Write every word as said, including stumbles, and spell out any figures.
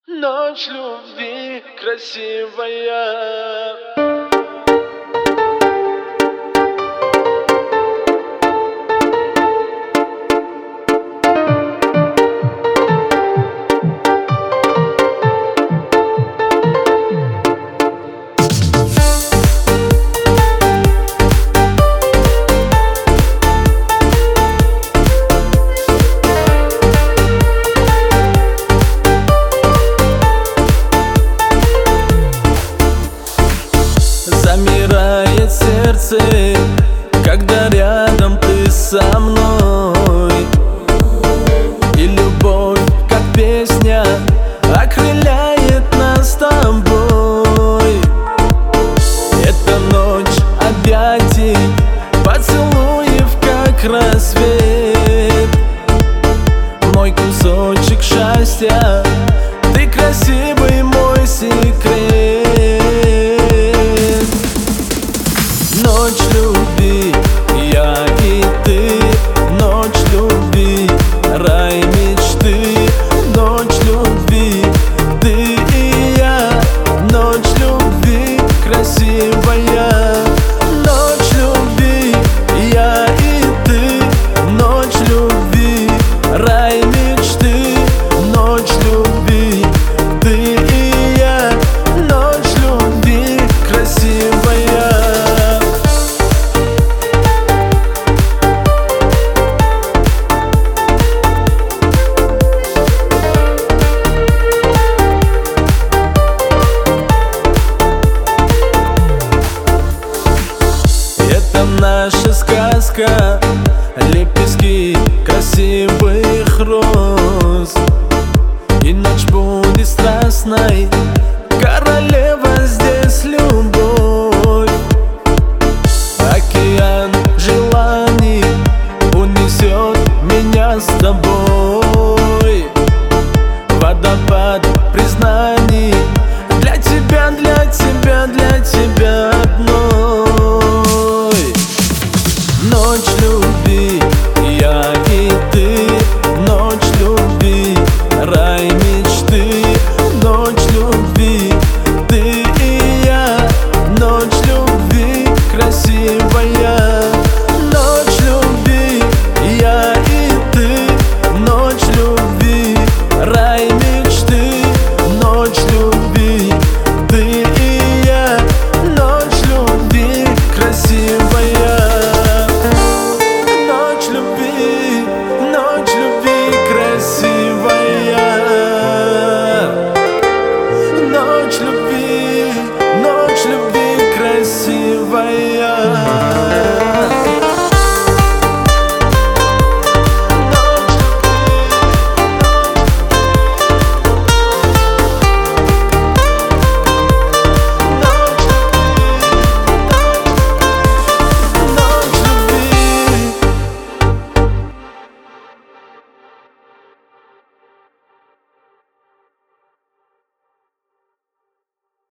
Ночь любви красивая. Замирает сердце, когда рядом ты со мной. И любовь, как песня, окрыляет нас с тобой. Это ночь объятий, поцелуев, как рассвет. Мой кусочек счастья, ты красивый мой секрет. Ночь любви, я и ты. Ночь любви, рай мечты. Ночь любви, ты и я. Ночь любви красивая. Ночь любви, я и ты. Ночь любви, рай мечты. Ночь любви, ты и я. Ночь любви красивая. Наша сказка, лепестки красивых роз. И ночь будет страстной, королева здесь любовь. Океан желаний унесет меня с тобой. Водопад признаний для тебя, для тебя, для тебя одной. Ночь любви, я и ты. Ночь любви, рай мечты. Ночь любви, ты и я. Ночь любви красивая. Ночь любви, я и ты. Ночь любви, рай мечты.